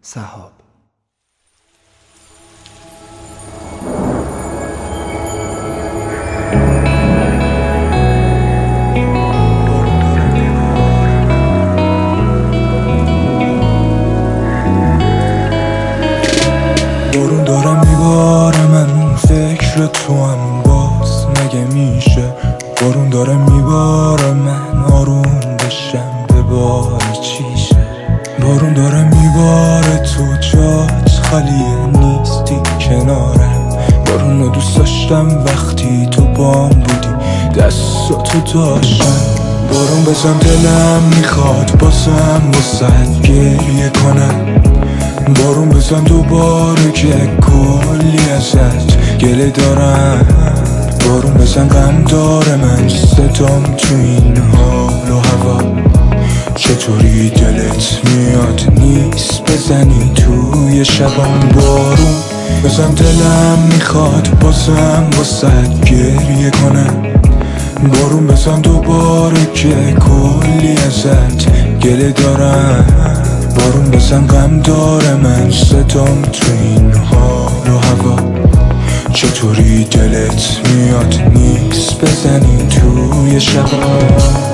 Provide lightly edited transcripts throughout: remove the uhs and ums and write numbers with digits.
سحاب. بارون داره میباره من فکر تو هم باز مگه میشه. بارون داره میباره من آروم بشم به بار چیشه. بارون داره میباره تو جات خالیه نیستی کنارم. بارون رو دوست داشتم وقتی تو بام بودی دستاتو داشتم. بارون بزن دلم میخواد بازم واسه گریه کنم. بارون بزن دوباره که کلی ازت گله دارم. بارون بزن غم داره من صدام تو این حال و هوا. چطوری دلت میاد نیست بزنی توی شبام. بارون بزن دلم میخواد بازم واسه گریه کنم. بارون بزن دوباره که کلی ازت گله دارم. بارون بزن غم داره من صدام تو این حال و هوا. چطوری دلت میاد نیست بزنی توی شبا.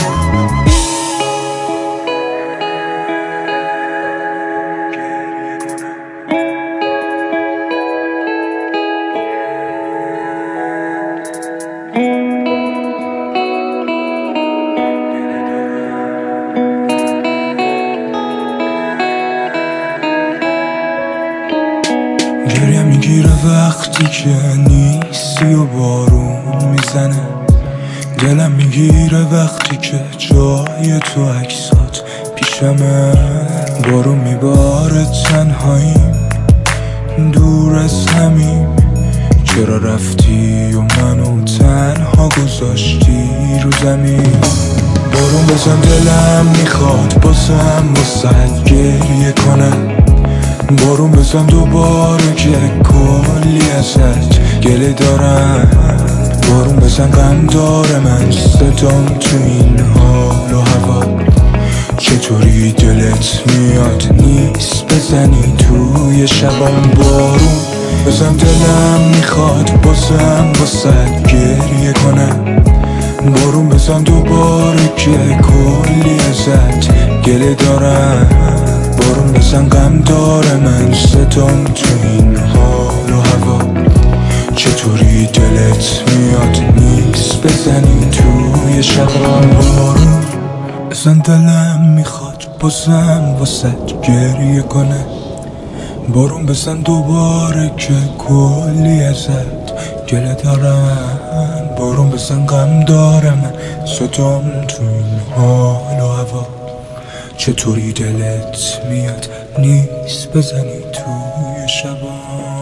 گریه میگیره وقتی که نیستی و بارون میزنه. دلم میگیره وقتی که جای تو عکسات پیشمه. بارون میباره تنهاییم دور از همیم. چرا رفتی و منو تنها گذاشتی رو زمین. بارون بزن دلم میخواد بازم واسه گریه کنم. بارون بزن دوباره که کلی ازت گله دارم. بارون بزن غم داره من صدام تو این حال و هوا. چطوری دلت میاد نیست بزنی توی شبام. بارون بزن دلم میخواد بازم واسه گریه کنم. بارون بزن دوباره که کلی ازت گله دارم. بارون بزن غم داره من صدام تو این حال و هوا. چطوری دلت میاد نیست بزنی توی شبام. بارون بزن دلم میخواد بازم واسه گریه کنه. بارون بزن دوباره که کلی ازت گله دارم. بارون بزن غم داره من صدام تو این حال و هوا. چطوری دلت میاد نیست بزنی توی شبام.